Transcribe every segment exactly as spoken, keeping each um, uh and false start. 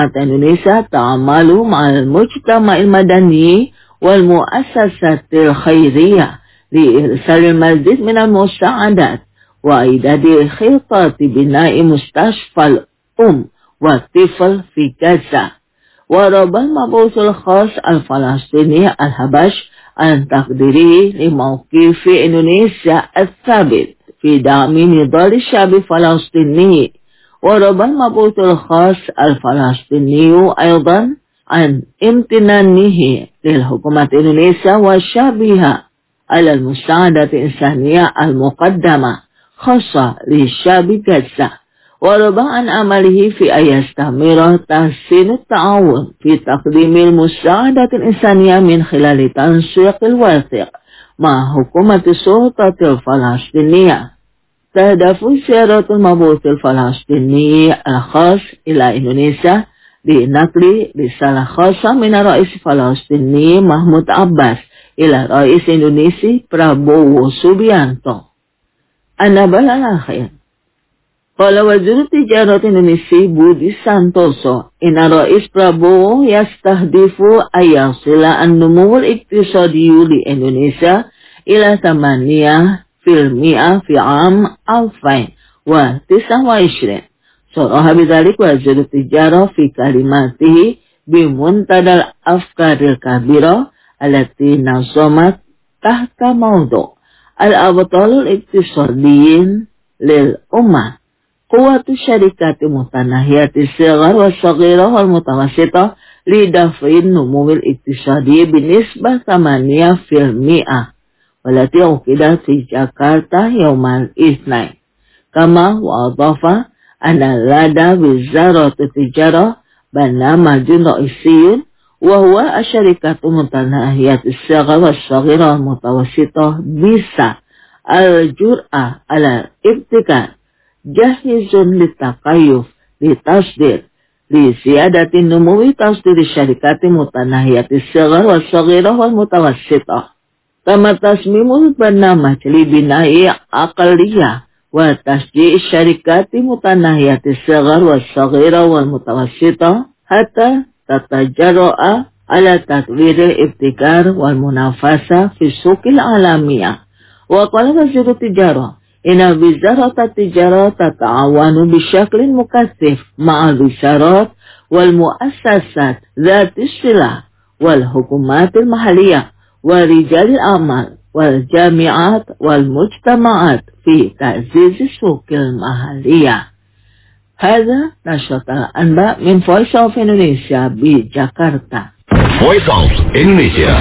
Indonesia ta'amalu ma'al mujtama'il madani wal muassasatil khairiyah li irsalil mazid minal musa'adat wa idadil khilqati bina'i mustashfal um wa tifl fi Gaza. Wa rabal mabusul khas al-Falastini al-Habash an-taqdiri li mawqifi Indonesia al-thabit fi da'mi nidal syabi Falastini. wa rabal mabusul khas al-Falastini aydan an imtinanihi lil hukumat Indonesia wa syabiha ala al-musa'adat insaniyah al-muqaddamah khassa li syabi Gaza. وربع عن عمله في أن يستمر تحسين التعاون في تقديم المساعدة الإنسانية من خلال تنسيق الوثيق مع حكومة السلطة الفلسطينية. تهدف زيارة المبعوث الفلسطيني الخاص إلى إندونيسيا بنقل رسالة خاصة من الرئيس الفلسطيني محمود عباس إلى رئيس إندونيسي Prabowo Subianto. النبل الأخير Qala Wazir Tijarat Indonesia Budi Santoso, inna Rais Prabowo yastahdifu ayasila an-numul iktisadiyu di Indonesia ila tamaniyah fil mi'ah fi am alfain wa tisah wa ishrin. Suraha bidzalik Wazir Tijarah fi kalimatihi bimuntadal afkaril kabira alati nazomat tahta mawdu al-abtalul iktisadiyin lil ummah. Quwatu syarikati mutanahiyati sigar wa sagira wal mutawassita lidafin numumil iktisadi binisbah tamaniyah fil mi'ah walati uqidat fi Jakarta yaumal isnain. Kama wa'adhafa anna lada wizarat tijarah barnamajun ra'isiyun wa huwa asyarikatu mutanahiyati sigar wa sagira wal mutawassita bisa al-jur'ah ala ibtikar jahizun litakayuf litasdir li ziyadatin numuwi tasdir syarikati mutanahiyati sigar wa sagirah wal mutawassitah. Kama tasmimul barnamaj li binai aqaliyah wa tasji' syarikati mutanahiyati sigar wa sagirah wal mutawassitah hatta tatajarra'a ala tatwiril ibtikar wal munafasa fi suqil alamiyah. Wa qala Wazir Tijarah Inna wizarat at-tijarah tata'awanu bisyaklin mukathif ma'al wizarat wal muassasat dhatis silah wal hukumatil mahaliyah wal rijalil amal wal jami'at wal mujtama'at fi ta'ziz suqil mahaliyah. Hadha nashatal anba min Voice of Indonesia di Jakarta. Voice of Indonesia.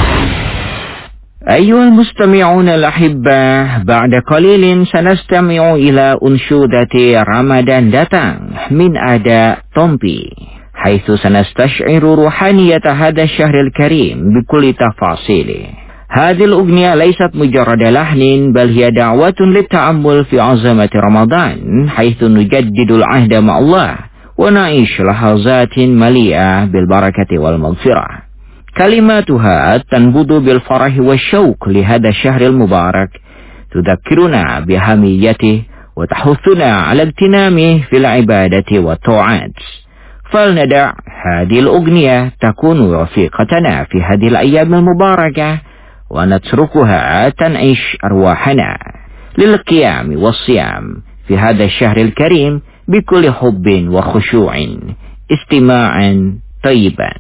أيها المستمعون الأحبة, بعد قليل سنستمع إلى أنشودة رمضان datang من أداء طنبي, حيث سنستشعر روحانية هذا الشهر الكريم بكل تفاصيله. هذه الأغنية ليست مجرد لحن, بل هي دعوة للتأمل في عظمة رمضان, حيث نجدد العهد مع الله ونعيش لحظات مليئة بالبركة والمغفرة. كلماتها تنبض بالفرح والشوق لهذا الشهر المبارك, تذكرنا بأهميته وتحثنا على اغتنامه في العبادة والطاعات. فلندع هذه الأغنية تكون رفيقتنا في هذه الأيام المباركة, ونتركها تنعش أرواحنا للقيام والصيام في هذا الشهر الكريم بكل حب وخشوع. استماعا طيبا.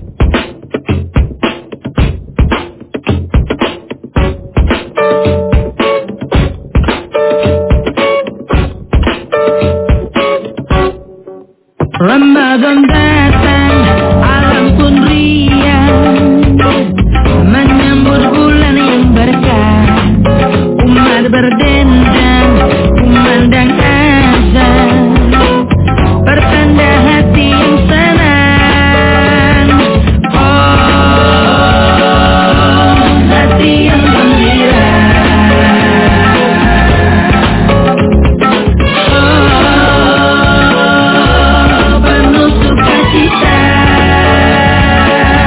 Ramadan datang, alam pun riang, menyambut bulan yang berkah. Umat berdendang, kumandang azan, pertanda hati yang senang. Oh, hati yang gembira. Penuh sukacita.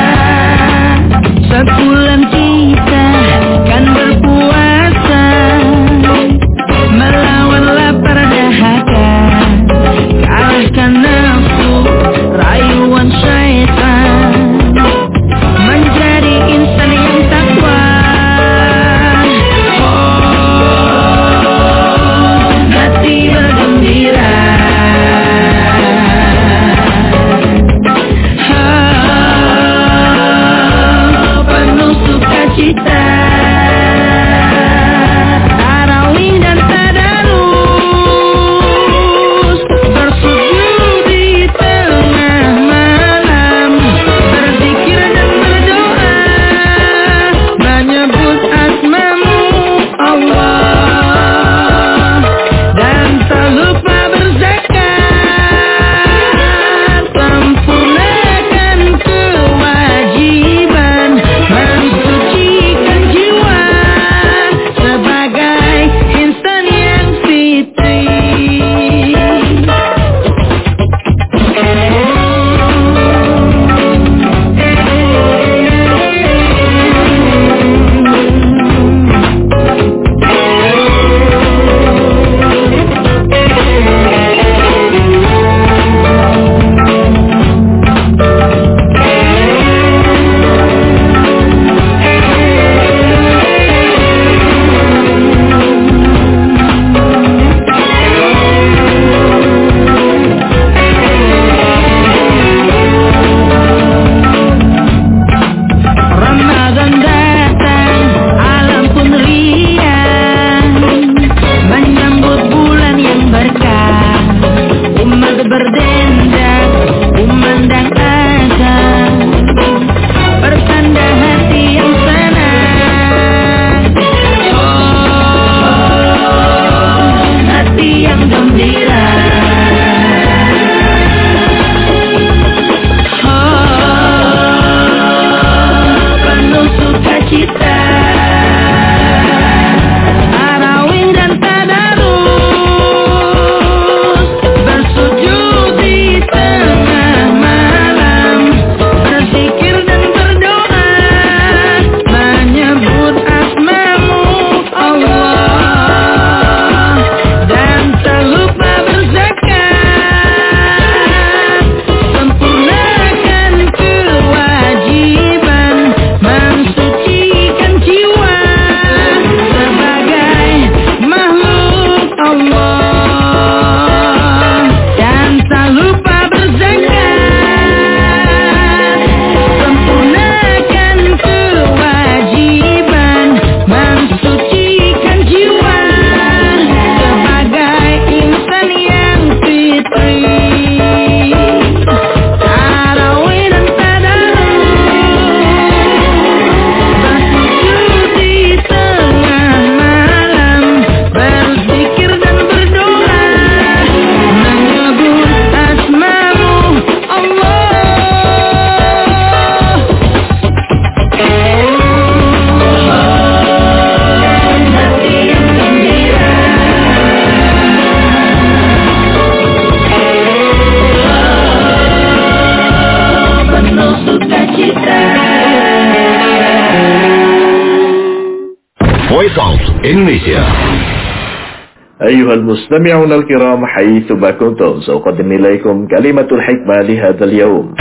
Voice of Indonesia. أيها المستمعون الكرام حيثما كنتم سأقدم إليكم كلمة الحكمة لهذا اليوم.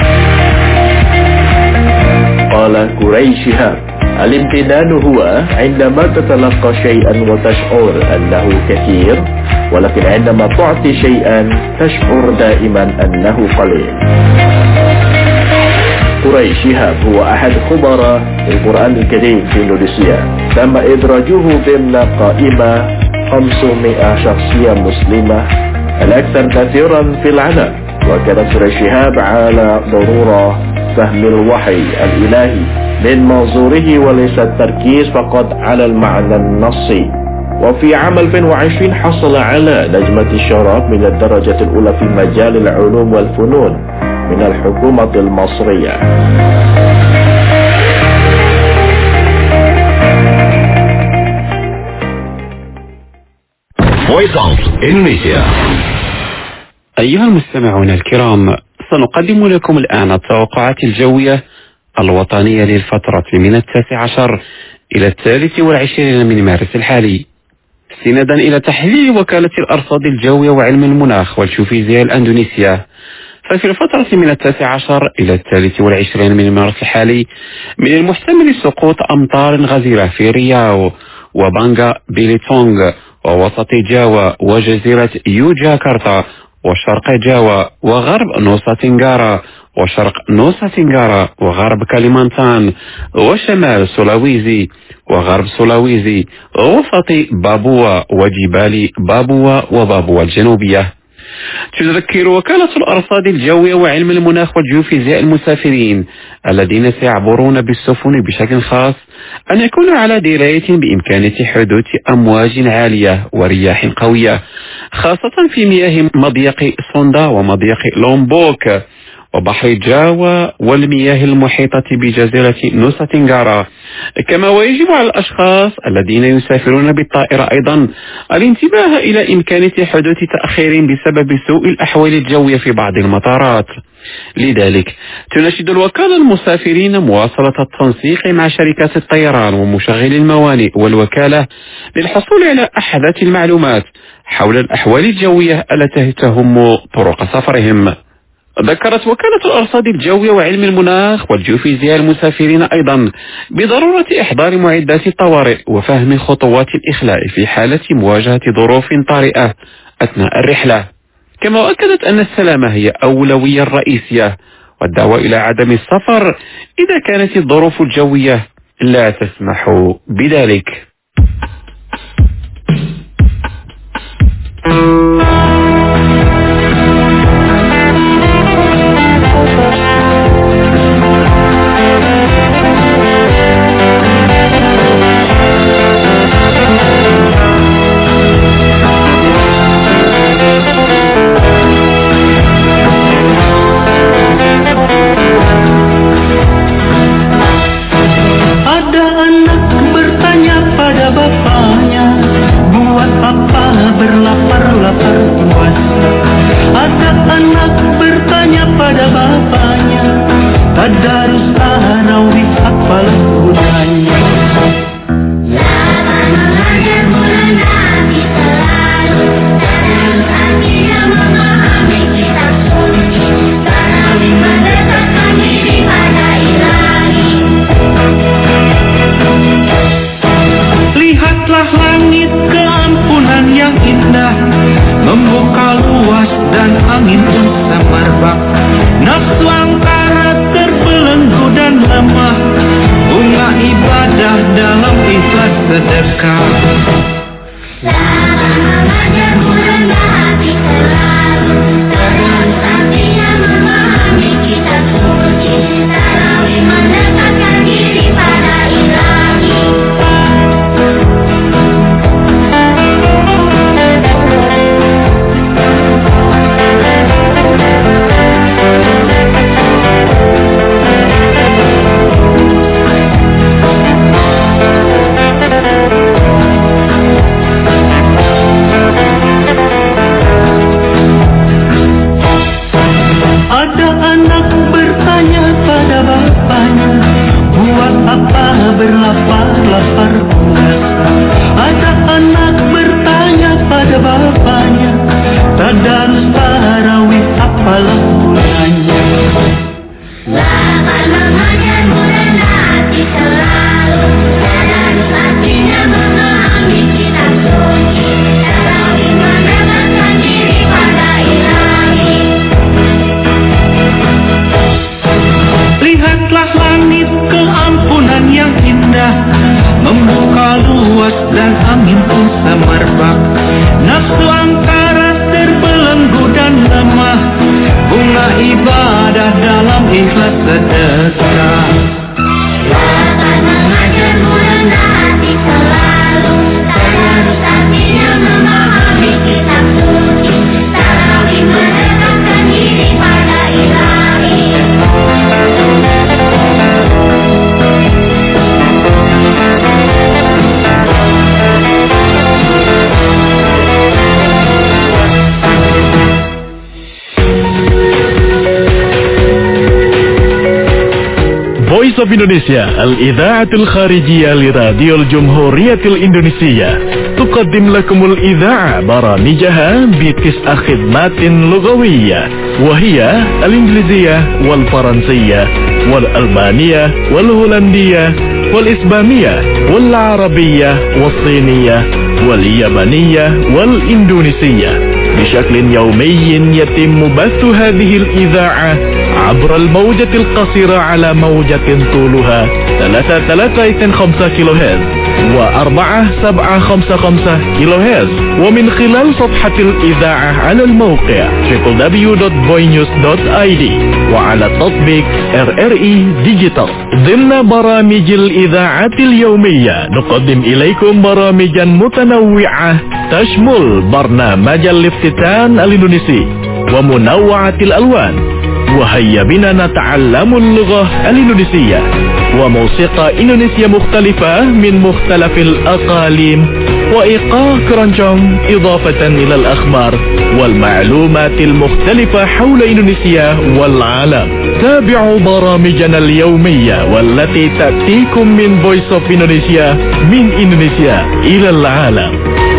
قال قريش شهاب: الامتنان هو عندما تتلقى شيئا وتشعر أنه كثير، ولكن عندما تعطي شيئا تشعر دائما أنه قليل. قريش شهاب هو أحد خبراء القرآن الكريم في إندونيسيا، تم إدراجه ضمن قائمة خمسمائة شخصية مسلمة الأكثر تأثيرا في العالم. وكان قريش شهاب على ضرورة فهم الوحي الإلهي من منظوره وليس التركيز فقط على المعنى النصي. وفي عام ألفين وعشرين حصل على نجمة الشرف من الدرجة الأولى في مجال العلوم والفنون من الحكومة المصرية. Voice of Indonesia. أيها المستمعون الكرام، سنقدم لكم الآن التوقعات الجوية الوطنية للفترة من التاسع عشر إلى الثالث والعشرين من مارس الحالي، استنادا إلى تحليل وكالة الأرصاد الجوية وعلم المناخ والجيوفيزياء الأندونيسية. ففي الفترة من التاسع عشر إلى الثالث والعشرين من مارس الحالي من المحتمل سقوط أمطار غزيرة في رياو وبانغا بيليتونغ ووسط جاوا وجزيرة يوجاكرتا وشرق جاوا وغرب نوسا تنغارا وشرق نوسا تنغارا وغرب كاليمانتان وشمال سولاويزي وغرب سولاويزي ووسط بابوا وجبال بابوا وبابوا الجنوبية. تذكر وكالة الأرصاد الجوية وعلم المناخ والجيوفيزياء المسافرين الذين سيعبرون بالسفن بشكل خاص أن يكونوا على دراية بإمكانية حدوث أمواج عالية ورياح قوية، خاصة في مياه مضيق سوندا ومضيق لومبوك وبحر جاوا والمياه المحيطة بجزيرة نوسا تنغارا. كما ويجب على الأشخاص الذين يسافرون بالطائرة أيضا الانتباه إلى إمكانية حدوث تأخير بسبب سوء الأحوال الجوية في بعض المطارات. لذلك تناشد الوكالة المسافرين مواصلة التنسيق مع شركات الطيران ومشغلي الموانئ والوكالة للحصول على أحدث المعلومات حول الأحوال الجوية التي تهم طرق سفرهم. ذكرت وكالة الأرصاد الجوية وعلم المناخ والجيوفيزياء المسافرين أيضا بضرورة إحضار معدات الطوارئ وفهم خطوات الإخلاء في حالة مواجهة ظروف طارئة أثناء الرحلة. كما أكدت أن السلامة هي أولوية رئيسية والدعوة إلى عدم السفر إذا كانت الظروف الجوية لا تسمح بذلك. lihatlah langit keampunan yang indah, membuka luas dan angin pun semerbak. Nafsu angkara terbelenggu dan lemah, bunga ibadah dalam ikhlas sedekah. Ya akan mengajarmu rendah hati selalu, terus hatinya memahami kitab suci, tarawih mendekatkan diri pada ilahi. Voice of Indonesia الإذاعة الخارجية لراديو الجمهورية الإندونيسية تقدم لكم الإذاعة برامجها بتسع خدمات لغوية، وهي الإنجليزية والفرنسية والألبانية والهولندية والإسبانية والعربية والصينية واليابانية والإندونيسية بشكل يومي. يتم بث هذه الإذاعة عبر الموجة القصيرة على موجة طولها ثلاثة ثلاثة خمسة كيلو هرتز وأربعة سبعة خمسة خمسة كيلو هرتز، ومن خلال صفحة الإذاعة على الموقع دبليو دبليو دبليو دوت بوينيوز دوت آي دي وعلى تطبيق آر آر إي ديجيتال. ضمن برامج الإذاعات اليومية نقدم إليكم برامجا متنوعة تشمل برنامج الافتتان الإندونيسي ومنوعة الألوان، وهيا بنا نتعلم اللغة الإندونيسية، وموسيقى إندونيسية مختلفة من مختلف الأقاليم، وإيقاع كرانجونج، إضافة إلى الأخبار والمعلومات المختلفة حول إندونيسيا والعالم. تابعوا برامجنا اليومية والتي تأتيكم من Voice of Indonesia من إندونيسيا إلى العالم.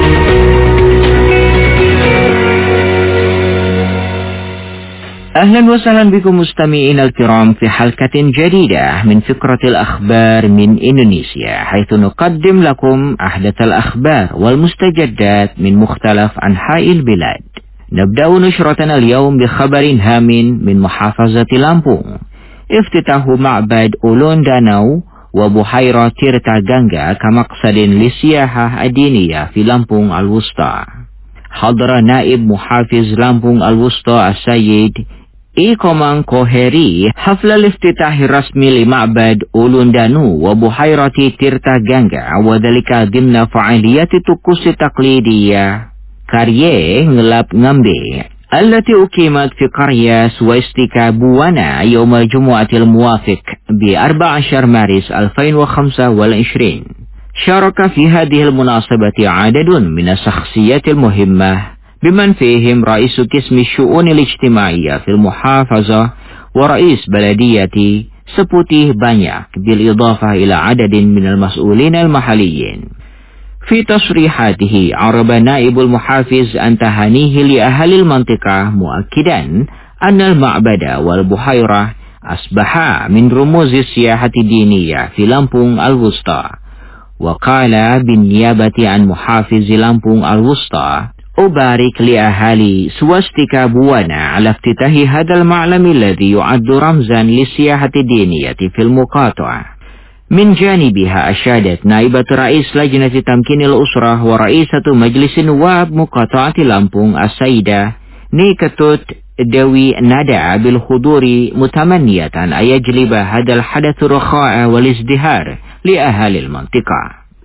أهلا وسهلا بكم مستمعين الكرام في حلقة جديدة من فقرة الأخبار من إندونيسيا، حيث نقدم لكم أحدث الأخبار والمستجدات من مختلف أنحاء البلاد. نبدأ نشرتنا اليوم بخبر هام من محافظة لامبونغ. افتتاح معبد أولون داناو وبحيرة تيرتا غانغا كمقصد للسياحة الدينية في لامبونغ الوسطى. حضر نائب محافظ لامبونغ الوسطى السيد إيكومان كوهيري حفل الافتتاح الرسمي لمعبد أولون دانو وبحيرة تيرتا غانغا، وذلك ضمن فعاليات الطقوس التقليدية كاريه نلاب نامبي التي أقيمت في قرية سويستيكا بوانا يوم الجمعة الموافق بأربع عشر مارس ألفين وخمسة وعشرين. شارك في هذه المناسبة عدد من الشخصيات المهمة بمن فيهم رئيس قسم الشؤون الاجتماعية في المحافظة ورئيس بلدية سبوتيه بانياك، بالإضافة إلى عدد من المسؤولين المحليين. في تصريحاته عرب نائب المحافظ أن تهانيه لأهل المنطقة، مؤكدا أن المعبد والبحيرة أصبحا من رموز السياحة الدينية في لامبونغ الوسطى. وقال بالنيابة عن محافظ لامبونغ الوسطى: أبارك لأهالي سويستيكا بوانا على افتتاح هذا المعلم الذي يعد رمزا للسياحة الدينية في المقاطعة. من جانبها أشادت نائبة رئيس لجنة تمكين الأسرة ورئيسة مجلس النواب مقاطعة لامبونغ السيدة نيكتوت دوي نادا بالحضور، متمنية أن يجلب هذا الحدث الرخاء والازدهار لأهالي المنطقة.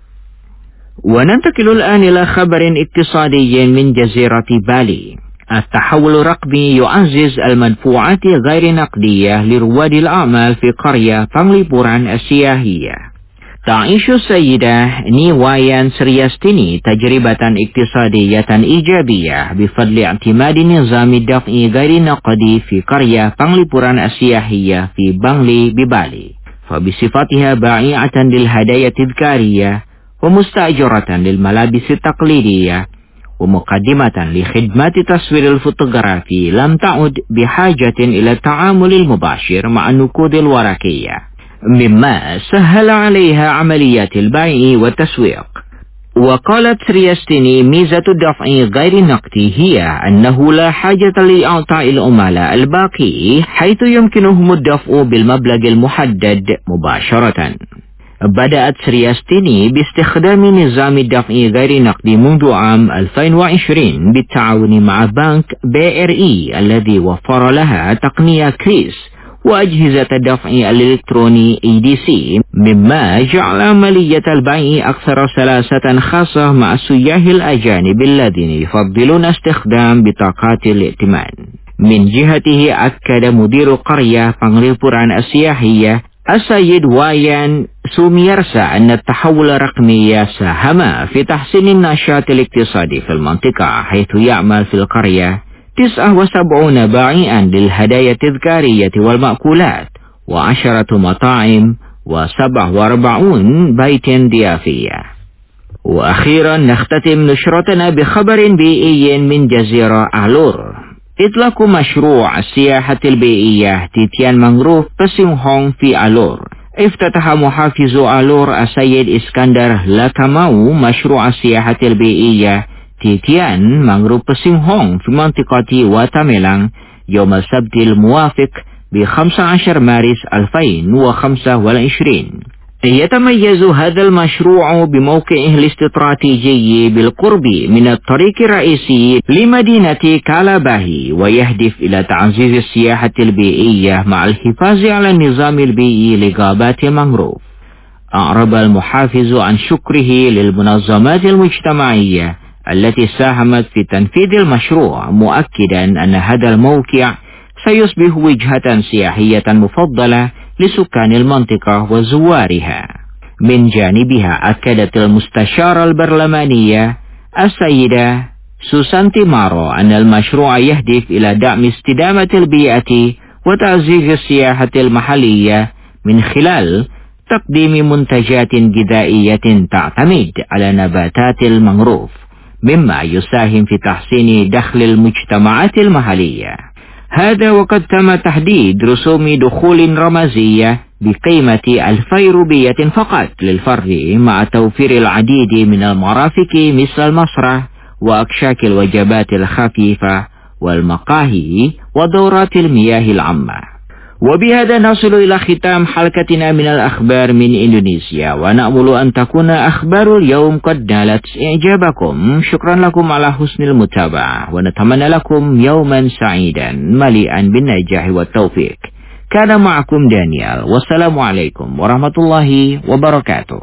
وننتقل الآن إلى خبر اقتصادي من جزيرة بالي. التحول الرقمي يعزز المدفوعات غير نقدية لرواد الأعمال في قرية بانغليبوران السياحية. تعيش السيدة نيوايان سرياستيني تجربة اقتصادية إيجابية بفضل اعتماد نظام الدفع غير نقدي في قرية بانغليبوران السياحية في بانغلي ببالي، فبصفتها بائعة للهدايا التذكارية ومستأجرة للملابس التقليدية ومقدمة لخدمات تصوير الفوتوغرافي، لم تعد بحاجة إلى التعامل المباشر مع النقود الورقية، مما سهل عليها عمليات البيع والتسويق. وقالت سريستيني ميزة الدفع غير النقدي هي أنه لا حاجة لإعطاء العملاء الباقي حيث يمكنهم الدفع بالمبلغ المحدد مباشرة. بدأت سريستيني باستخدام نظام الدفع غير النقدي منذ عام ألفين وعشرين بالتعاون مع بنك بي ار اي الذي وفر لها تقنية كريس وأجهزة الدفع الإلكتروني إي دي سي، مما جعل عملية البيع أكثر سلاسة خاصة مع السياح الأجانب الذين يفضلون استخدام بطاقات الائتمان. من جهته أكد مدير قرية بانغريبوران السياحية السيد وايان سوميرسا أن التحول الرقمي ساهم في تحسين النشاط الاقتصادي في المنطقة، حيث يعمل في القرية تسعة وسبعين بائعا للهدايا التذكارية والمأكولات وعشرة مطاعم وسبع وأربعون بيت ضيافية. وأخيرا نختتم نشرتنا بخبر بيئي من جزيرة ألور. إطلاق مشروع السياحة البيئية تيتيان مانغروف بسيمهونغ في ألور. افتتح محافظ ألور السيد إسكندر لاكاماو مشروع السياحة البيئية تيتيان مانغروف بسيمهونغ في منطقة واتاميلانغ يوم السبت الموافق ب خمسة عشر مارس ألفين وخمسة وعشرين. يتميز هذا المشروع بموقعه الاستراتيجي بالقرب من الطريق الرئيسي لمدينة كالاباهي، ويهدف إلى تعزيز السياحة البيئية مع الحفاظ على النظام البيئي لغابات المانغروف. أعرب المحافظ عن شكره للمنظمات المجتمعية التي ساهمت في تنفيذ المشروع، مؤكدا أن هذا الموقع سيصبح وجهة سياحية مفضلة لسكان المنطقة وزوارها. من جانبها أكدت المستشارة البرلمانية السيدة سوسانتي مارو أن المشروع يهدف إلى دعم استدامة البيئة وتعزيز السياحة المحلية من خلال تقديم منتجات غذائية تعتمد على نباتات المانغروف، مما يساهم في تحسين دخل المجتمعات المحلية. هذا وقد تم تحديد رسوم دخول رمزية بقيمة ألفي روبية فقط للفرد، مع توفير العديد من المرافق مثل المسرح وأكشاك الوجبات الخفيفة والمقاهي ودورات المياه العامة. وبهذا نصل إلى ختام حلقتنا من الأخبار من إندونيسيا، ونأمل أن تكون أخبار اليوم قد نالت إعجابكم. شكرا لكم على حسن المتابعة، ونتمنى لكم يوما سعيدا مليئا بالنجاح والتوفيق. كان معكم دانيال، والسلام عليكم ورحمة الله وبركاته.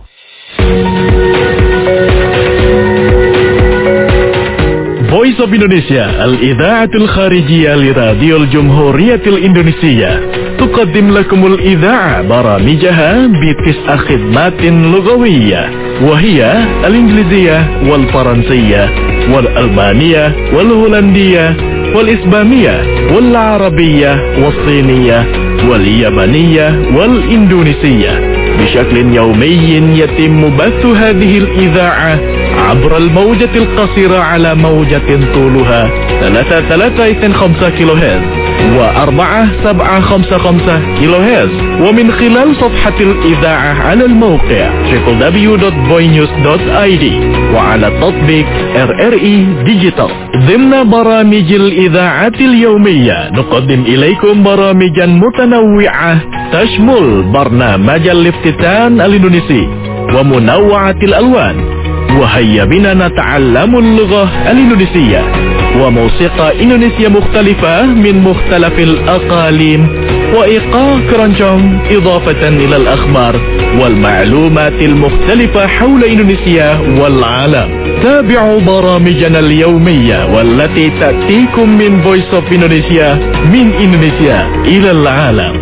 Voice of Indonesia الإذاعة الخارجية لراديو الجمهورية الإندونيسية تقدم لكم الإذاعة برامجها بتسع خدمات لغوية، وهي الإنجليزية والفرنسية والألمانية والهولندية والإسبانية والعربية والصينية واليابانية والإندونيسية. بشكل يومي يتم بث هذه الإذاعة عبر الموجة القصيرة على موجة طولها ثلاثة ثلاثة اثنين خمسة كيلو هرتز وأربعة سبعة خمسة خمسة كيلو هرتز، ومن خلال صفحة الإذاعة على الموقع دبليو دبليو دبليو دوت بوينيوز دوت آي دي وعلى تطبيق آر آر إي ديجيتال. ضمن برامج الإذاعة اليومية نقدم إليكم برامجا متنوعة تشمل برنامج الافتتان الإندونيسي ومنوعة الألوان، وهيا بنا نتعلم اللغة الإندونيسية، وموسيقى إندونيسية مختلفة من مختلف الأقاليم، وإيقاع كرانشونغ، إضافة إلى الأخبار والمعلومات المختلفة حول إندونيسيا والعالم. تابعوا برامجنا اليومية والتي تأتيكم من Voice of Indonesia من إندونيسيا إلى العالم.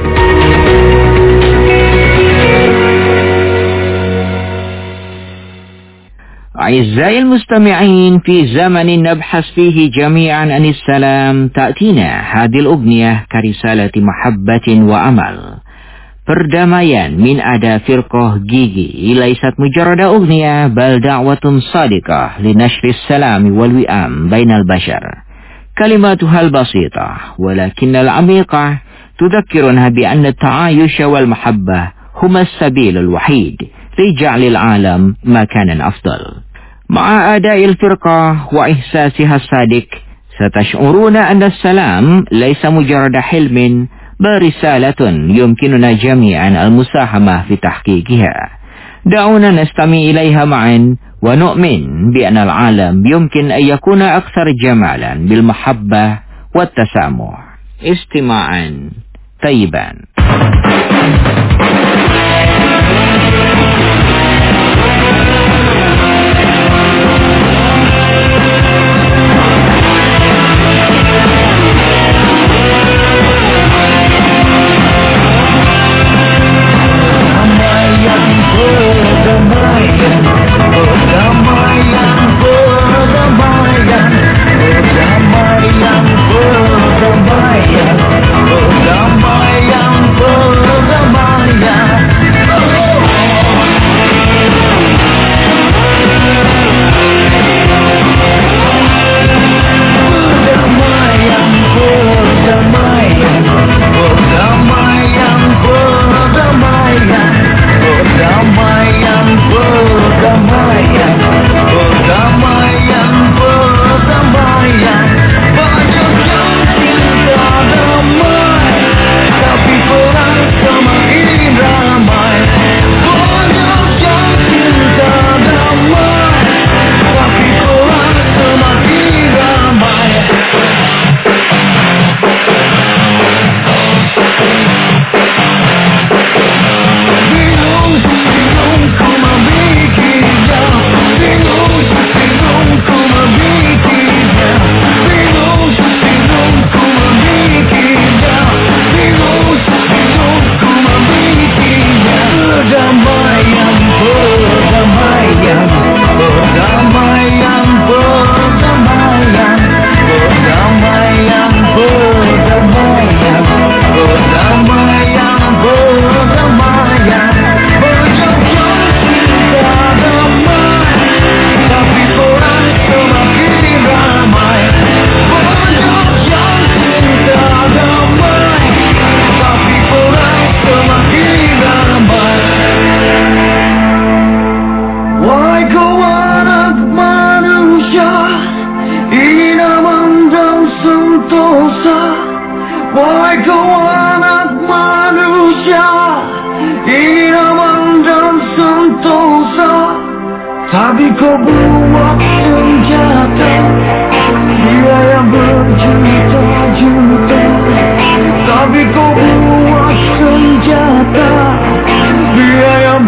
أعزائي المستمعين، في زمن نبحث فيه جميعا عن السلام تأتينا هذه الأغنية كرسالة محبة وأمل. Perdamaian min ada firqah gigi laysat mujarrada أغنية بل دعوة صادقة لنشر السلام والوئام بين البشر. كلماتها البسيطة ولكن العميقة تذكرنا بأن التعايش والمحبة هما السبيل الوحيد لجعل العالم مكانا أفضل. مع أداء الفرقة وإحساسها الصادق ستشعرون أن السلام ليس مجرد حلم بل رسالة يمكننا جميعا المساهمة في تحقيقها. دعونا نستمع إليها معا ونؤمن بأن العالم يمكن أن يكون أكثر جمالا بالمحبة والتسامح. استماعا طيبا. Tapi kau buat senjata, dia yang berjuta-juta. Tapi kau buat senjata, dia yang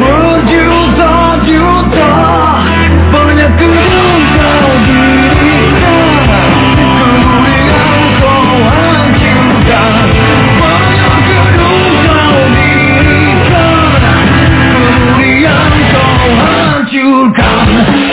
berjuta-juta. Banyak kedung kau dirikan, kemudian kau hancurkan. Banyak kedung kau dirikan, kemudian kau hancurkan.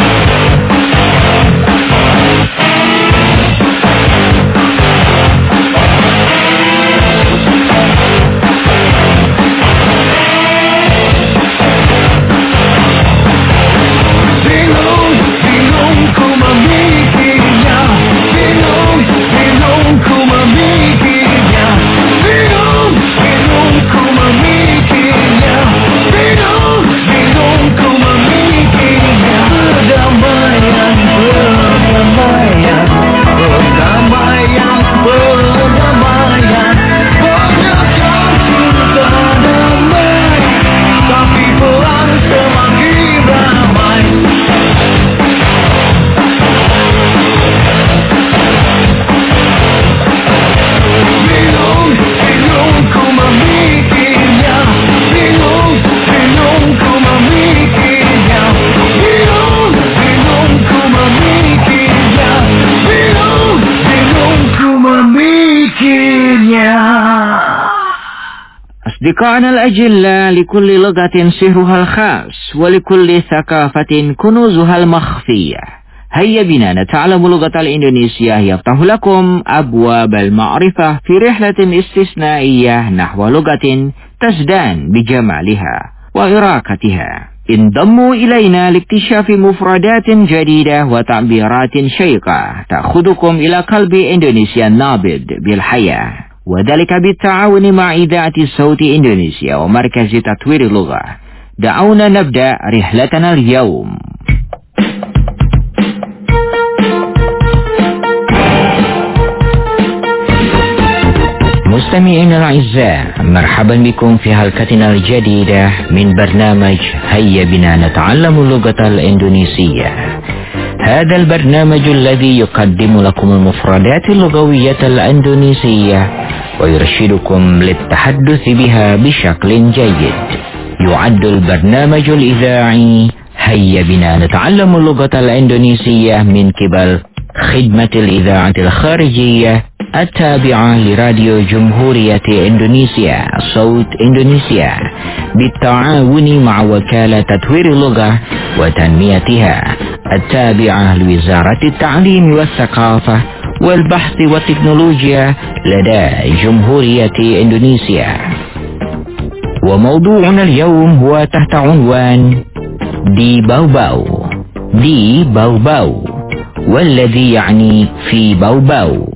أصدقائنا الأجلاء، لكل لغة سحرها الخاص ولكل ثقافة كنوزها المخفية. هيا بنا نتعلم لغة الإندونيسية يفتح لكم أبواب المعرفة في رحلة استثنائية نحو لغة تزدان بجمالها وإراقتها. انضموا إلينا لاكتشاف مفردات جديدة وتعبيرات شيقة تأخذكم إلى قلب إندونيسيا النابض بالحياة، وذلك بالتعاون مع إذاعة صوت إندونيسيا ومركز تطوير اللغة. دعونا نبدأ رحلتنا اليوم. مستمعينا الأعزاء، مرحبا بكم في حلقتنا الجديدة من برنامج هيا بنا نتعلم اللغة الإندونيسية. هذا البرنامج الذي يقدم لكم المفردات اللغوية الإندونيسية ويرشدكم للتحدث بها بشكل جيد. يعد البرنامج الإذاعي هيا بنا نتعلم اللغة الإندونيسية من قبل خدمة الإذاعة الخارجية التابعة لراديو جمهورية إندونيسيا صوت إندونيسيا بالتعاون مع وكالة تطوير اللغة وتنميتها التابعة لوزارة التعليم والثقافة والبحث والتكنولوجيا لدى جمهورية إندونيسيا. وموضوعنا اليوم هو تحت عنوان دي باو باو. دي باو باو والذي يعني في باو باو.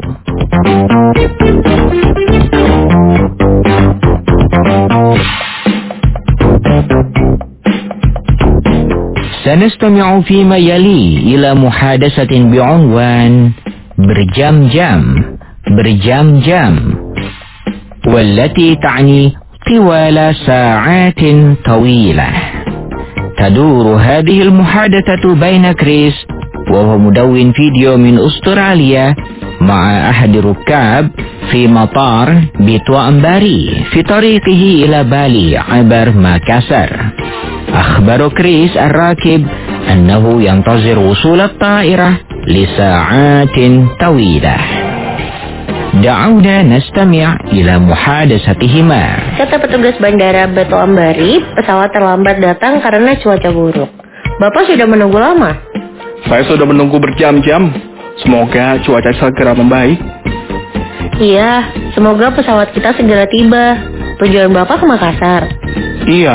سنستمع فيما يلي إلى محادثة بعنوان berjam-jam berjam-jam والتي تعني طوال ساعات طويلة. تدور هذه المحادثة بين كريس وهو مدون فيديو من أستراليا مع أحد الركاب في مطار بيتوا أمباري في طريقه إلى بالي عبر ماكاسر. أخبر كريس الراكب أنه ينتظر وصول الطائرة لساعات طويلة. دعونا نستمع إلى محادثتهما. Kata petugas bandara Batu Ambari, pesawat terlambat datang karena cuaca buruk. Bapak sudah menunggu lama? Saya sudah menunggu berjam-jam. Semoga cuaca segera membaik. Iya, semoga pesawat kita segera tiba. Tujuan Bapak ke Makassar? Iya.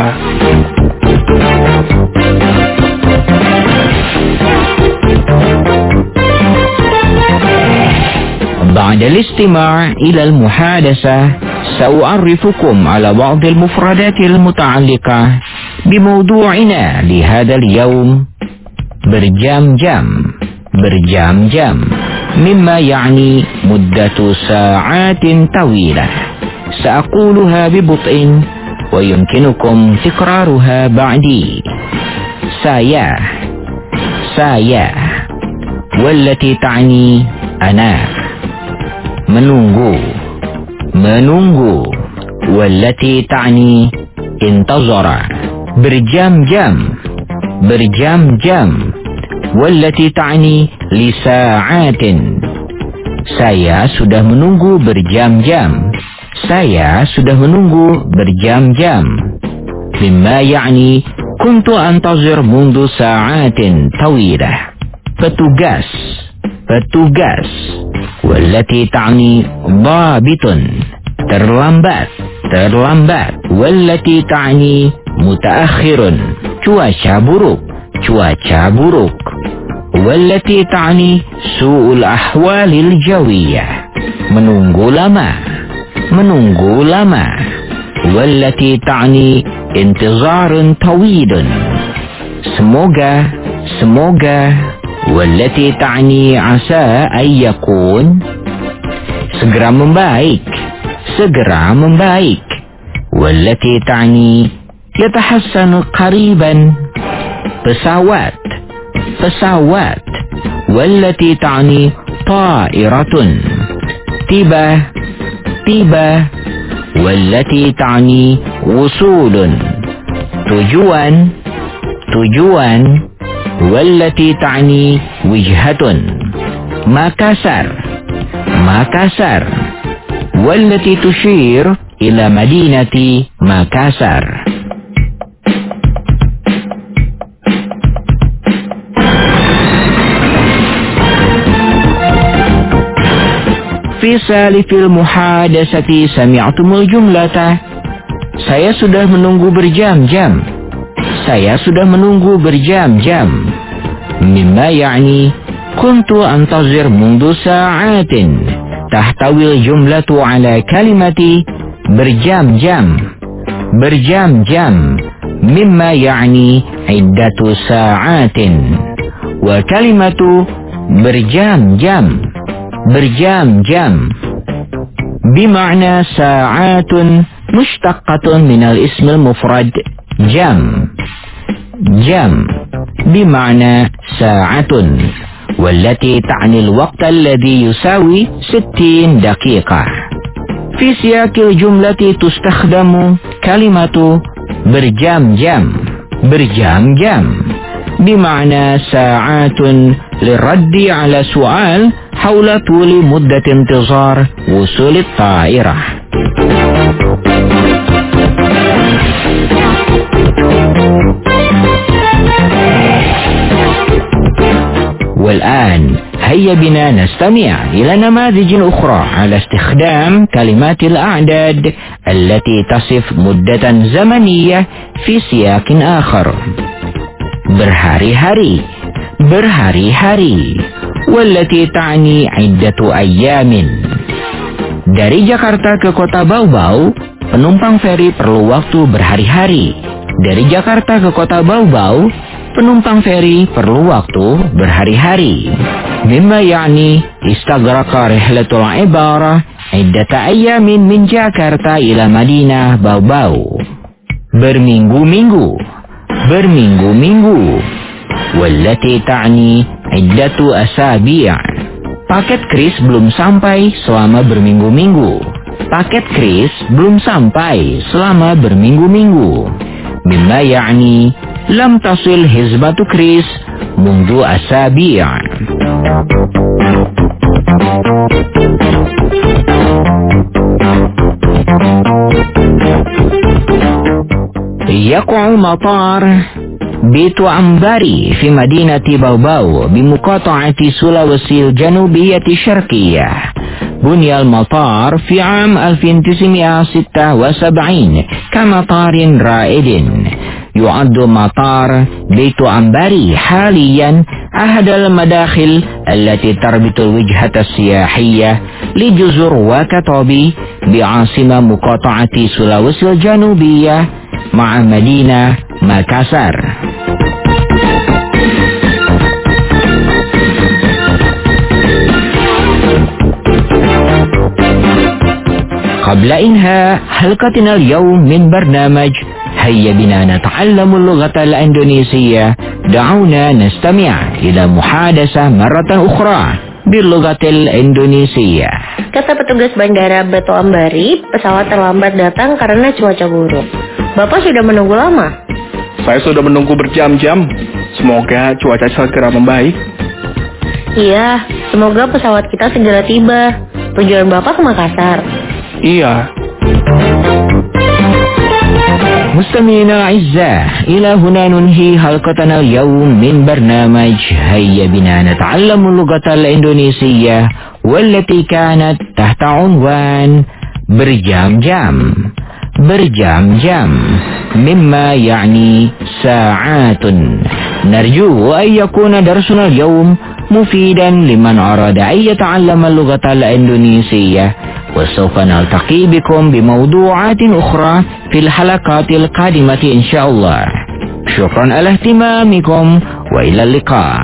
بعد الاستماع إلى المحادثة سأعرفكم على بعض المفردات المتعلقة بموضوعنا لهذا اليوم berjam-jam berjam-jam مما يعني مدة ساعات طويلة. سأقولها ببطء ويمكنكم تكرارها بعدي. saya saya والتي تعني أنا. menunggu menunggu والتي تعني انتظر. berjam-jam berjam-jam والتي تعني لساعات. saya sudah menunggu berjam-jam. saya sudah menunggu berjam-jam. مما يعني كنت أنتظر منذ ساعات طويلة. petugas petugas والتي تعني ضابط terlambat terlambat والتي تعني متأخر cuaca buruk cuaca buruk والتي تعني سوء الأحوال الجوية menunggu lama menunggu lama والتي تعني انتظار طويل semoga semoga والتي تعني عسى أن يكون segera membaik segera membaik والتي تعني يتحسن قريبا pesawat pesawat والتي تعني طائرة tiba tiba والتي تعني وصول tujuan tujuan والتي تعني وجهة ماكاسر ماكاسر والتي تشير إلى مدينة ماكاسر. في سالف المحادثة سمعتم الجملة saya sudah menunggu berjam-jam. Saya sudah menunggu berjam-jam. مما يعني كنت أنتظر منذ ساعات. تحتوي الجملة على كلمة berjam-jam berjam-jam مما يعني عدة ساعات. وكلمة berjam-jam berjam-jam بمعنى ساعات مشتقة من الاسم المفرد جم. جم بمعنى ساعة، والتي تعني الوقت الذي يساوي ستين دقيقة. في سياق الجملة تستخدم كلمة berjam-jam. berjam-jam بمعنى ساعات للرد على سؤال حول طول مدة انتظار وصول الطائرة. والآن هيا بنا نستمع إلى نماذج أخرى على استخدام كلمات الأعداد التي تصف مدة زمنية في سياق آخر. berhari-hari. berhari-hari والتي تعني عدة أيام. Dari Jakarta ke Kota Bau-Bau, penumpang feri perlu waktu berhari-hari. Dari Jakarta ke Kota Bau-Bau, penumpang feri perlu waktu berhari-hari. Mimma yani istaghraqa rihlatul ibarah iddata ayyamin min Jakarta ila Madinah Bau-Bau. Berminggu-minggu. Berminggu-minggu. Wallati ta'ni iddatu asabi'. Paket kris belum sampai selama berminggu-minggu. Paket kris belum sampai selama berminggu-minggu. Mimma yani lam tasil hizbatu kris mundu asabi'. يقع مطار بيت عنبري في مدينة باوباو بمقاطعة سولاويسي الجنوبية الشرقية. بني المطار في عام ألف وتسعمائة وستة وسبعين كمطار رائد. يعد مطار بيت عنبري حاليا أحد المداخل التي تربط الوجهة السياحية لجزر واكاتوبي بعاصمة مقاطعة سولاويسي الجنوبية مع مدينة ماكاسار. قبل إنهاء حلقتنا اليوم من برنامج هيا بنا نتعلم اللغة الإندونيسية، دعونا نستمع إلى محادثة مرة أخرى باللغة الإندونيسية. Kata petugas bandara Batu Ambari, pesawat terlambat datang karena cuaca buruk. Bapak sudah menunggu lama? Saya sudah menunggu berjam-jam. Semoga cuaca segera membaik. Iya, semoga pesawat kita segera tiba. Tujuan Bapak ke Makassar. Iya. مستمعينا الأعزاء، إلى هنا ننهي حلقتنا اليوم من برنامج هيا بنا نتعلم اللغة الإندونيسية، والتي كانت تحت عنوان berjam-jam. berjam-jam مما يعني ساعات. نرجو أن يكون درسنا اليوم مفيدا لمن أراد أن يتعلم اللغة الإندونيسية، وسوف نلتقي بكم بموضوعات أخرى في الحلقات القادمة إن شاء الله. شكرا على اهتمامكم وإلى اللقاء.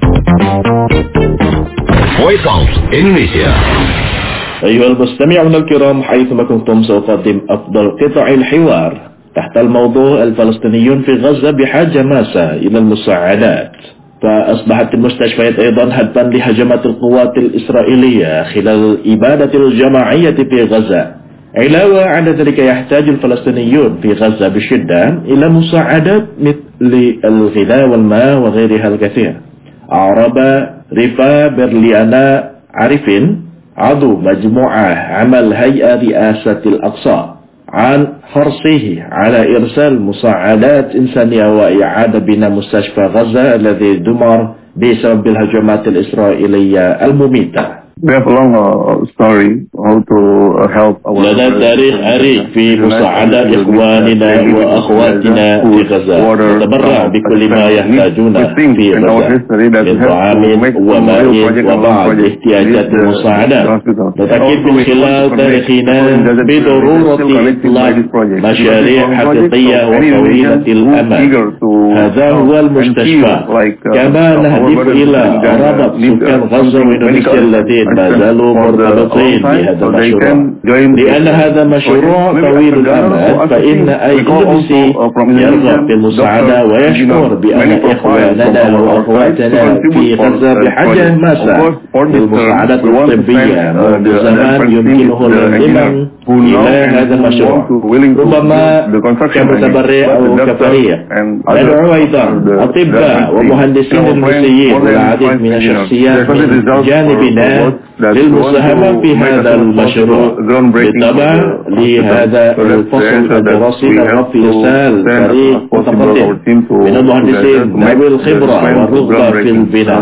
Voice of Indonesia. أيها المستمعون الكرام، حيثما كنتم سأقدم أفضل قطع الحوار تحت الموضوع الفلسطينيون في غزة بحاجة ماسة إلى المساعدات. فأصبحت المستشفيات أيضا هدفا لهجمات القوات الإسرائيلية خلال الإبادة الجماعية في غزة. علاوة على ذلك، يحتاج الفلسطينيون في غزة بشدة إلى مساعدات مثل الغذاء والماء وغيرها الكثير. أعرب رفا برليانا عارفين عضو مجموعة عمل هيئة رئاسة الأقصى عن حرصه على إرسال مساعدات إنسانية وإعادة بناء مستشفى غزة الذي دمر بسبب الهجمات الإسرائيلية المميتة. We have a long uh, story how to uh, help our لنا تاريخ عريق في مساعدة إخواننا وأخواتنا في غزة. نتبرع بكل ما يحتاجون في غزة من طعام وماء وبعض احتياجات المساعدة. نتأكد من خلال تاريخنا بضرورة إطلاق مشاريع حقيقية وطويلة الأمد. هذا هو المستشفى. كما نهدف إلى ربط سكان غزة وإندونيسيا الذين ما زالوا مرتبطين بهذا المشروع لأن هذا مشروع طويل الأمد فإن أي إندونيسي يرغب في المساعدة ويشعر بأن إخواننا وأخواتنا في غزة بحاجة ماسة للمساعدة الطبية منذ زمان يمكنه الانضمام إلى هذا المشروع ربما كمتبرع أو كفريق. ندعو أيضا أطباء ومهندسين المصريين والعديد من الشخصيات من جانبنا للمساهمة في هذا المشروع. بالطبع لهذا الفصل الدراسي نرغب في إرسال فريق متقدم من المهندسين ذوي الخبرة والرغبة في البناء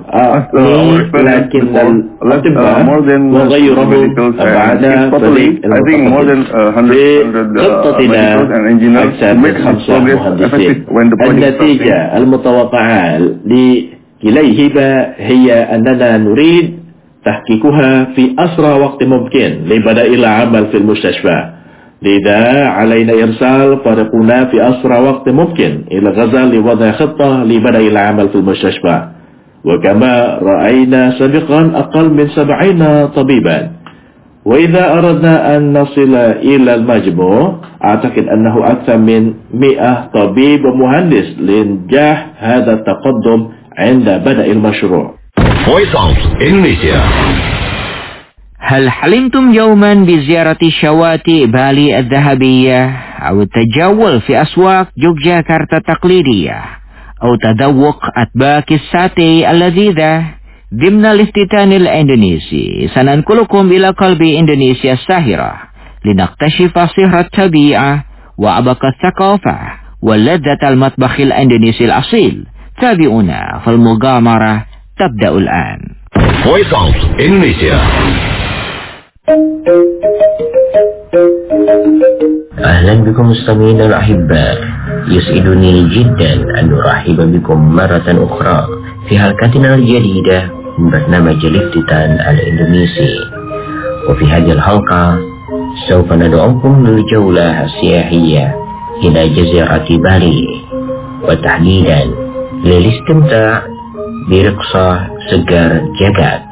لكن الأطباء وغيرهم بعد فريق المتقدم. في خطتنا أكثر من خمسة مهندسين. النتيجة المتوقعة لكليهما هي أننا نريد تحقيقها في أسرع وقت ممكن لبدء العمل في المستشفى. لذا علينا إرسال فريقنا في أسرع وقت ممكن إلى غزة لوضع خطة لبدء العمل في المستشفى. وكما رأينا سابقا أقل من سبعين طبيبا. وإذا أردنا أن نصل إلى المجموع أعتقد أنه أكثر من مئة طبيب ومهندس لإنجاح هذا التقدم عند بدء المشروع. Voice of Indonesia. هل حلمتم يوما بزيارة شواطئ بالي الذهبية أو التجول في أسواق يوغياكارتا التقليدية أو تذوق أطباق الساتي اللذيذة ضمن الافتتان الإندونيسي؟ سننقلكم إلى قلب إندونيسيا الساحرة لنكتشف سحر الطبيعة وعبق الثقافة ولذة المطبخ الإندونيسي الأصيل. تابعونا فالمغامرة تبدأ الآن. Voice of Indonesia. أهلا بكم مستمعينا الأحباء، يسعدني جدا أن نرحب بكم مرة أخرى في حلقتنا الجديدة من برنامج الافتتان الإندونيسي. وفي هذه الحلقة سوف ندعوكم للجولة السياحية إلى جزيرة بالي، وتحديدا للاستمتاع برقصة سجار جاغات.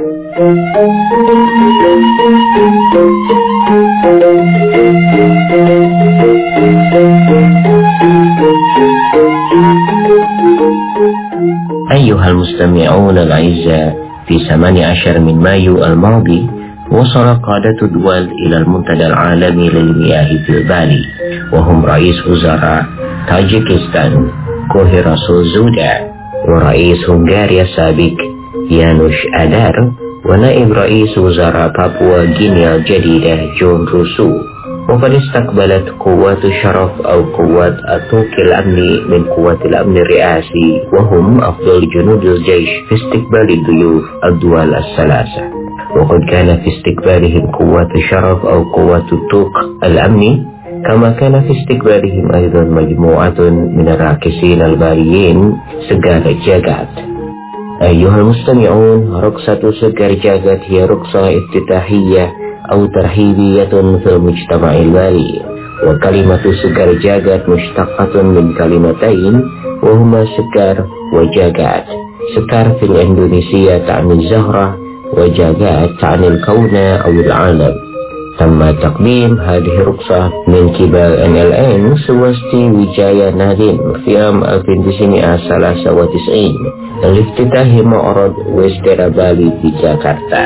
أيها المستمعون الأعزاء، في ثمانية عشر من مايو الماضي وصل قادة الدول إلى المنتدى العالمي للمياه في بالي، وهم رئيس وزراء تاجيكستان كوهيرا سوزودا، ورئيس هنغاريا السابق يانوش أدار، ونائب رئيس وزراء بابوا غينيا الجديدة جون روسو. وقد استقبلت قوات الشرف أو قوات الطوق الأمني من قوات الأمن الرئاسي، وهم أفضل جنود الجيش في استقبال الضيوف الدول الثلاثة. وقد كان في استقبالهم قوات الشرف أو قوات الطوق الأمني، كما كان في استقبالهم أيضا مجموعة من الراقصين الباليين سجار جاغات. أيها المستمعون، رقصة سجار جاغات هي رقصة افتتاحية أو ترحيبية في المجتمع البالي. وكلمة سجار جاغات مشتقة من كلمتين وهما سكار وجاغات. سكار في الإندونيسية تعني الزهرة، وجاغات تعني الكون أو العالم. تم تقديم هذه الرقصة من قبل إن إل إن سوستي ويجايا نادين في عام ألف وتسعمائة وثلاثة وتسعين لافتتاح معرض ويسترا بالي في جاكرتا.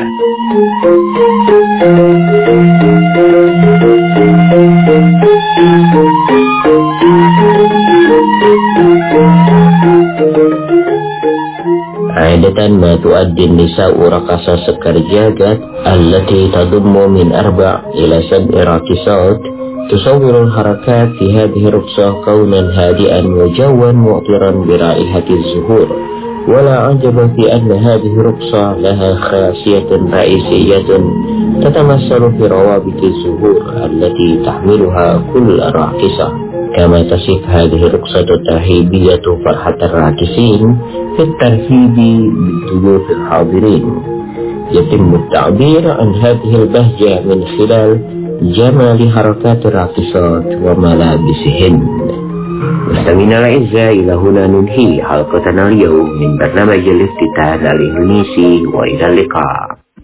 عادة ما تؤدي النساء رقصة سكر جاغات التي تضم من أربع إلى سبع راقصات. تصور الحركات في هذه الرقصة كونا هادئا وجوا مؤطرا برائحة الزهور. ولا عجب في أن هذه الرقصة لها خاصية رئيسية تتمثل في روابط الزهور التي تحملها كل راقصة. كما تصف هذه الرقصة الترحيبية فرحة الراقصين في الترحيب بالضيوف الحاضرين. يتم التعبير عن هذه البهجة من خلال جمال حركات الراقصات وملابسهن. مستمعينا الأعزاء، إلى هنا ننهي حلقتنا اليوم من برنامج الافتتان الإندونيسي، وإلى اللقاء.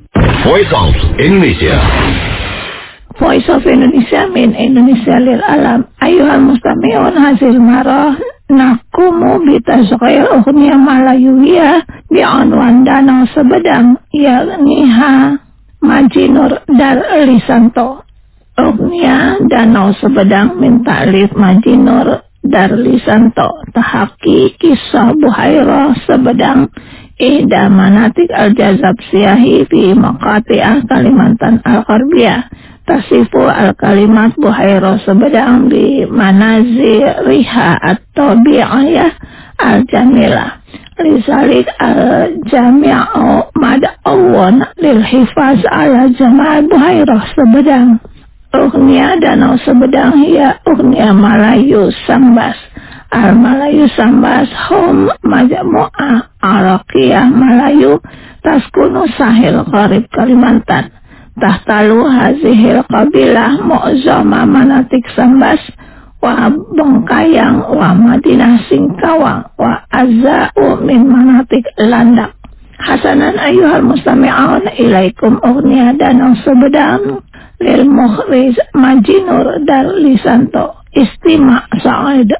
Voice of Indonesia. Voice of Indonesia min Indonesia lil alam. Ayuhal mustami'un hasil marah nakumu bitasqail ukhniya malayuhiyah bi'anwan danau sebedang yakniha Majinur Dar Lisanto. Ukhniya danau sebedang min ta'lif Majinur Dar Lisanto. Tahaki kisah Buhairah sebedang Ihda manatik al-jazab siyahi fi maqati'ah Kalimantan al-Gharbiyah. Tasifu al-kalimat Buhairah sebedang di manaziriha at-tabi'iyah al-jamilah. Lisalik al-jami'u mad'awan lil-hifaz ala jama'at Buhairah sebedang. Ukhniya danau sebedang hiya ukhniya Malayu Sambas. Al-Malayu Sambas hum majmu'ah Araqiyah Malayu taskunu sahil qarib Kalimantan. Tahtalu hazihil qabilah mu'zama manatik Sambas wa Bengkayang wa Madinah Singkawang wa Azza'u min manatik Landak. Hasanan ayuhal mustami'un ilaikum ughniya danau sebedang lil mukhrij Majinur Dar Lisanto. Istima' sa'id.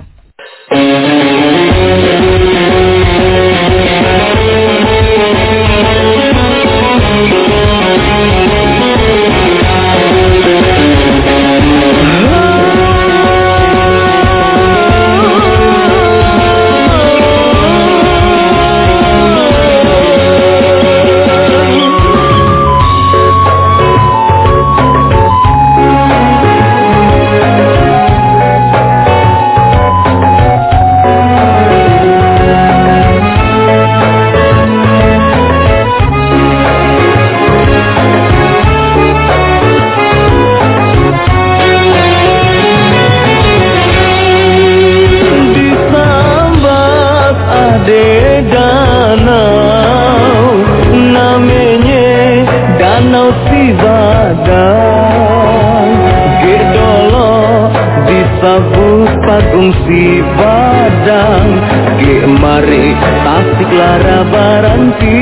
Pagung si badang ge mari tasik lara baranti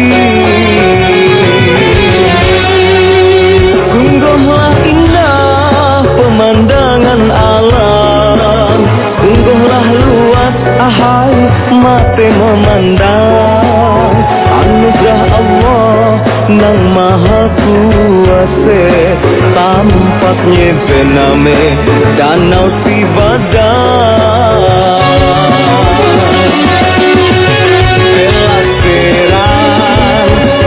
sungguhlah indah pemandangan alam, sungguhlah luas ahai mate memandang anugerah Allah nang maha kuasa tampaknya bename danau si badang. Pelaseran,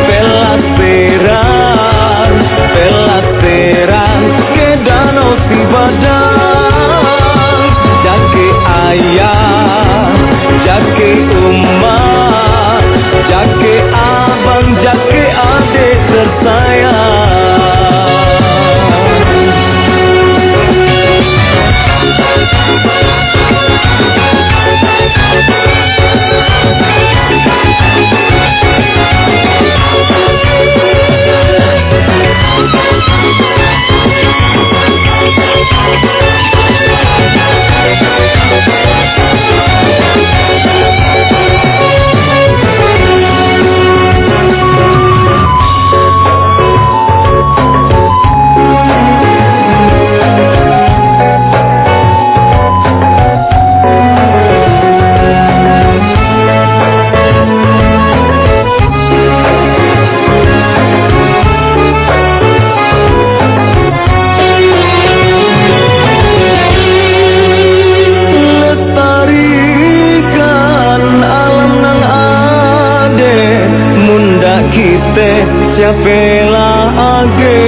pelaseran, pelaseran ke danau si badang. Jake ayah, jake umat, jake abang, jake adik tersayang. Siapela age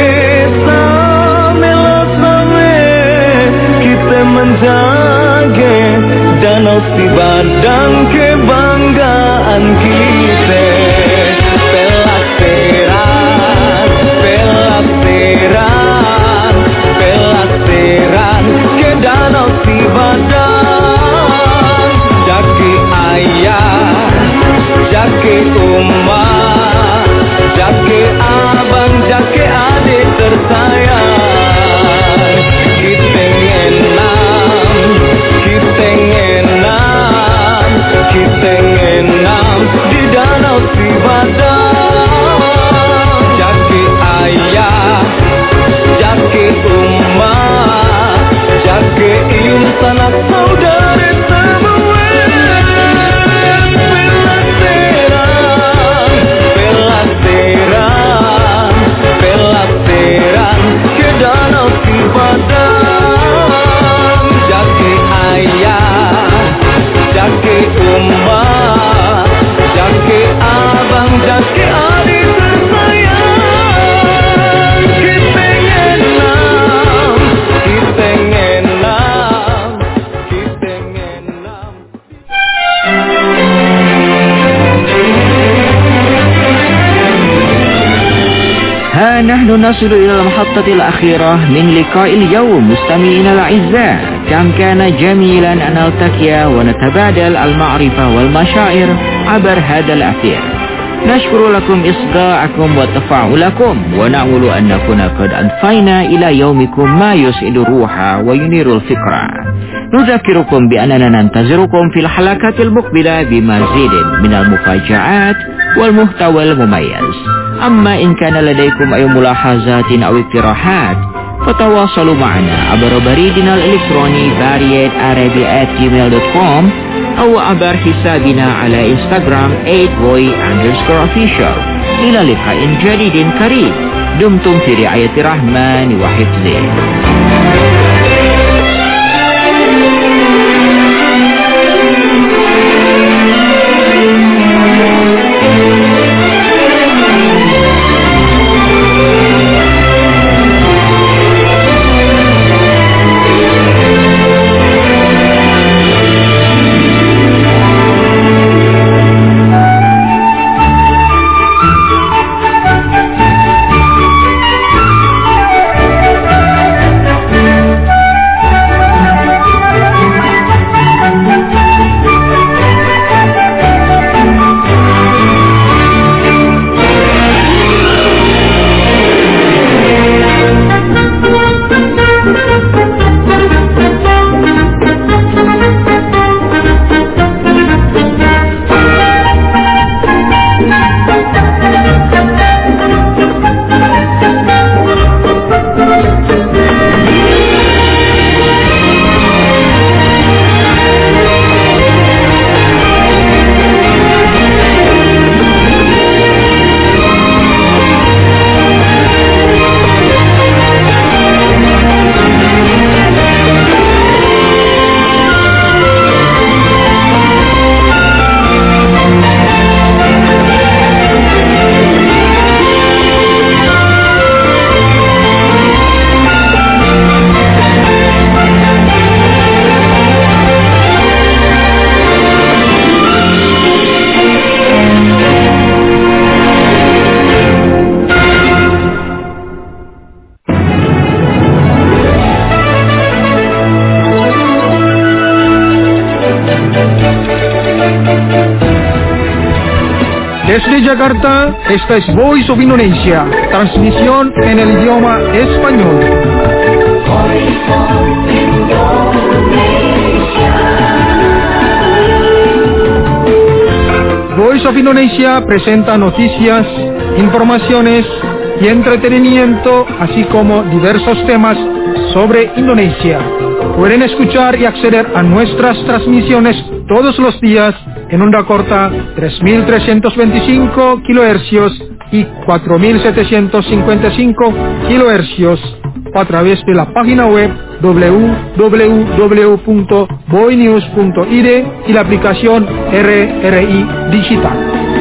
samela same kita menjaga danau si badang kebanggaan kita. Pelaseran, pelaseran, pelaseran ke danau si badang. Jaki ayah, jaki umat, jake abang, jake adik tersayang. Kita ngenam, kita ngenam, kita ngenam di dari semua pelajaran, pelajaran ke danau Cipadang. Jaki ayah, jaki umat, jaki abang, jaki adik tersayang. Kita ngenam, kita ngenam, kita ngenam. ها نحن نصل إلى المحطة الأخيرة من لقاء اليوم مستمعينا الأعزاء. كم كان جميلا أن نلتقي ونتبادل المعرفة والمشاعر عبر هذا الأثير. نشكر لكم إصغاءكم وتفاعلكم ونأمل أن نكون قد أضفينا إلى يومكم ما يسعد الروح وينير الفكرة. نذكركم بأننا ننتظركم في الحلقات المقبلة بمزيد من المفاجآت والمحتوى المميز. أما إن كان لديكم أي ملاحظات أو اقتراحات فتواصلوا معنا عبر بريدنا الإلكتروني باريت arabi at gmail dot com أو عبر حسابنا على إنستغرام eight boy underscore official. إلى لقاء جديد قريب. دمتم في رعاية الرحمن وحفظه. Desde Jakarta, esta es Voice of Indonesia, transmisión en el idioma español. Voice of Indonesia presenta noticias, informaciones y entretenimiento, así como diversos temas sobre Indonesia. Pueden escuchar y acceder a nuestras transmisiones todos los días en onda corta tres mil trescientos veinticinco kilohercios y cuatro mil setecientos cincuenta y cinco kilohercios a través de la página web doble u doble u doble u punto boynews punto i d y la aplicación R R I Digital.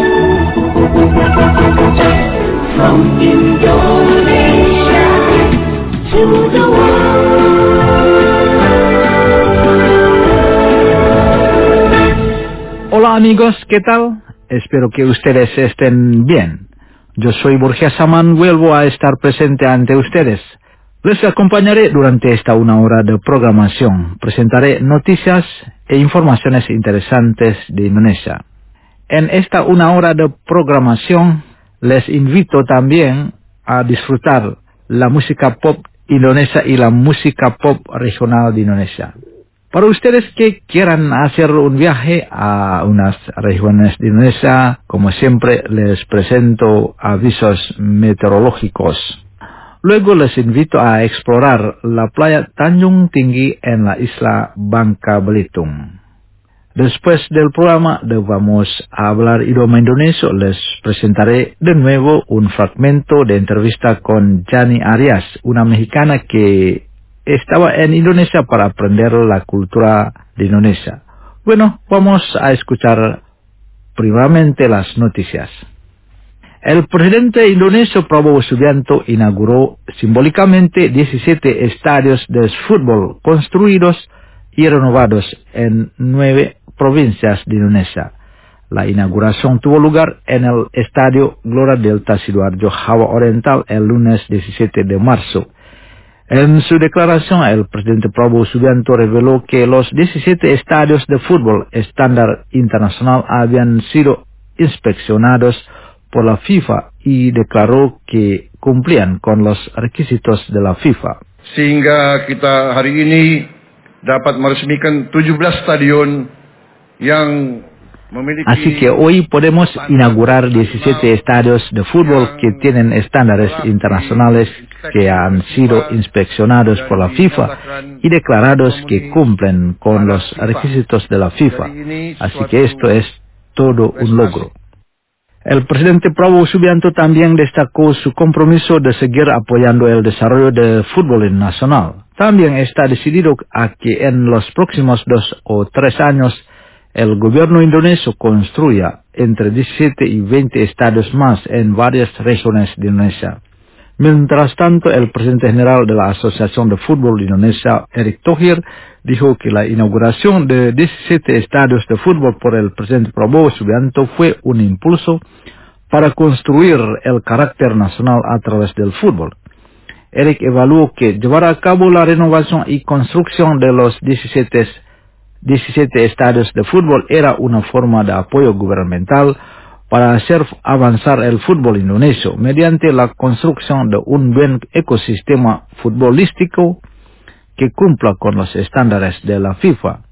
From Indonesia to the world. Hola amigos, ¿qué tal? Espero que ustedes estén bien. Yo soy Borja Saman, vuelvo a estar presente ante ustedes. Les acompañaré durante esta una hora de programación. Presentaré noticias e informaciones interesantes de Indonesia. En esta una hora de programación les invito también a disfrutar la música pop indonesia y la música pop regional de Indonesia. Para ustedes que quieran hacer un viaje a unas regiones de Indonesia, como siempre les presento avisos meteorológicos. Luego les invito a explorar la playa Tanjung Tinggi en la isla Bangka Belitung. Después del programa de Vamos a hablar idioma indonesio, les presentaré de nuevo un fragmento de entrevista con Yani Arias, una mexicana que estaba en Indonesia para aprender la cultura de Indonesia. Bueno, vamos a escuchar primeramente las noticias. El presidente indonesio Prabowo Subianto inauguró simbólicamente diecisiete estadios de fútbol construidos y renovados en nueve provincias de Indonesia. La inauguración tuvo lugar en el Estadio Gelora Delta Sidoarjo, Java Oriental, el lunes diecisiete de marzo. En su declaración, el presidente Prabowo Subianto reveló que los diecisiete estadios de fútbol estándar internacional habían sido inspeccionados por la FIFA y declaró que cumplían con los requisitos de la FIFA. Sehingga kita hari ini dapat meresmikan tujuh belas stadion yang memiliki. Así que hoy podemos inaugurar diecisiete estadios de fútbol que tienen estándares internacionales que han sido inspeccionados por la FIFA y declarados que cumplen con los requisitos de la FIFA. Así que esto es todo un logro. El presidente Prabowo Subianto también destacó su compromiso de seguir apoyando el desarrollo del fútbol nacional. También está decidido a que en los próximos dos o tres años el gobierno indonesio construya entre diecisiete y veinte estadios más en varias regiones de Indonesia. Mientras tanto, el presidente general de la Asociación de Fútbol de Indonesia, Erick Thohir, dijo que la inauguración de diecisiete estadios de fútbol por el presidente Prabowo Subianto fue un impulso para construir el carácter nacional a través del fútbol. Erick evaluó que llevar a cabo la renovación y construcción de los diecisiete estadios de fútbol era una forma de apoyo gubernamental para hacer avanzar el fútbol indonesio mediante la construcción de un buen ecosistema futbolístico que cumpla con los estándares de la FIFA.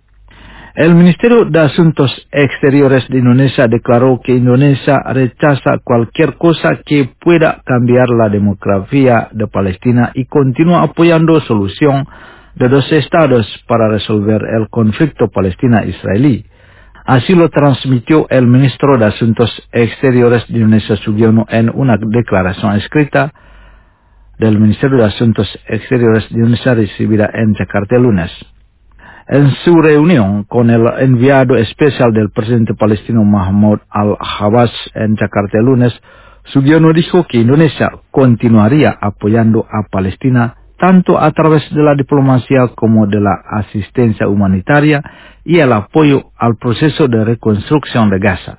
El Ministerio de Asuntos Exteriores de Indonesia declaró que Indonesia rechaza cualquier cosa que pueda cambiar la demografía de Palestina y continúa apoyando solución de dos estados para resolver el conflicto palestina-israelí. Así lo transmitió el ministro de Asuntos Exteriores de Indonesia Sugiono en una declaración escrita del Ministerio de Asuntos Exteriores de Indonesia recibida en Jakarta el lunes. En su reunión con el enviado especial del presidente palestino Mahmoud al-Abbas en Jakarta el lunes, Sugiono dijo que Indonesia continuaría apoyando a Palestina tanto a través de la diplomacia como de la asistencia humanitaria y el apoyo al proceso de reconstrucción de Gaza.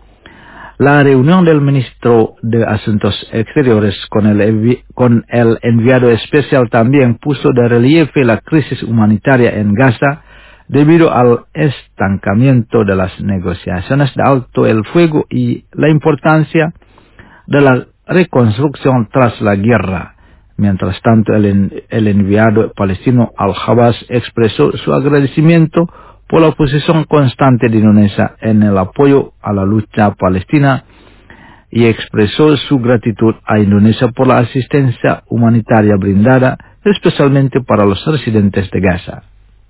La reunión del ministro de Asuntos Exteriores con el, con el enviado especial también puso de relieve la crisis humanitaria en Gaza debido al estancamiento de las negociaciones de alto el fuego y la importancia de la reconstrucción tras la guerra. Mientras tanto, el, el enviado palestino Al-Abbas expresó su agradecimiento por la posición constante de Indonesia en el apoyo a la lucha palestina y expresó su gratitud a Indonesia por la asistencia humanitaria brindada, especialmente para los residentes de Gaza.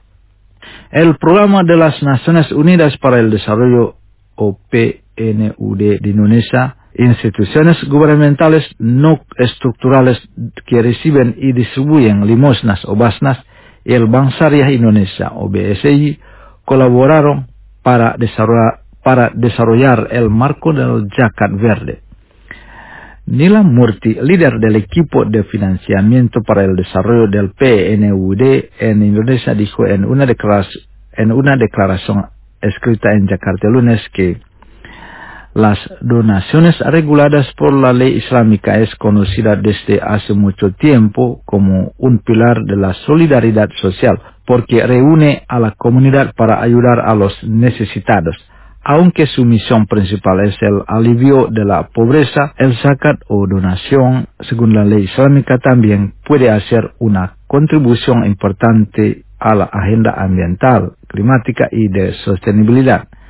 El Programa de las Naciones Unidas para el Desarrollo, o P N U D de Indonesia, instituciones gubernamentales no estructurales que reciben y distribuyen limosnas o basnas, y el Bank Syariah Indonesia, o B S I, colaboraron para desarrollar, para desarrollar el marco del Zakat Verde. Nila Murti, líder del equipo de financiamiento para el desarrollo del P N U D en Indonesia, dijo en una declaración, en una declaración escrita en Jakarta el lunes que las donaciones reguladas por la ley islámica es conocida desde hace mucho tiempo como un pilar de la solidaridad social, porque reúne a la comunidad para ayudar a los necesitados. Aunque su misión principal es el alivio de la pobreza, el zakat o donación, según la ley islámica, también puede hacer una contribución importante a la agenda ambiental, climática y de sostenibilidad.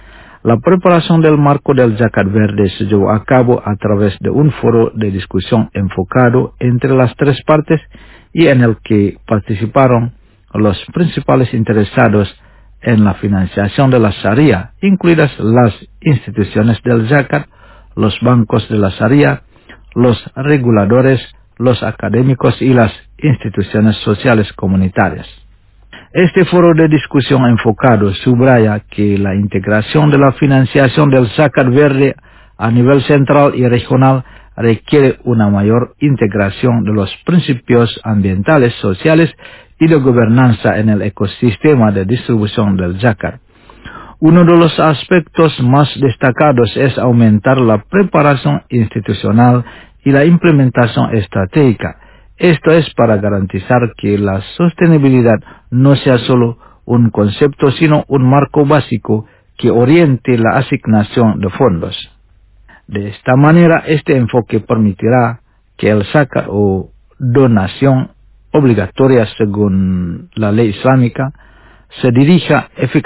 La preparación del marco del Zakat Verde se llevó a cabo a través de un foro de discusión enfocado entre las tres partes y en el que participaron los principales interesados en la financiación de la Sharia, incluidas las instituciones del Zakat, los bancos de la Sharia, los reguladores, los académicos y las instituciones sociales comunitarias. Este foro de discusión enfocado subraya que la integración de la financiación del Zakat Verde a nivel central y regional requiere una mayor integración de los principios ambientales, sociales y de gobernanza en el ecosistema de distribución del Zakat. Uno de los aspectos más destacados es aumentar la preparación institucional y la implementación estratégica. Esto es para garantizar que la sostenibilidad no sea solo un concepto, sino un marco básico que oriente la asignación de fondos. De esta manera, este enfoque permitirá que el zakat o donación obligatoria según la ley islámica se dirija eficazmente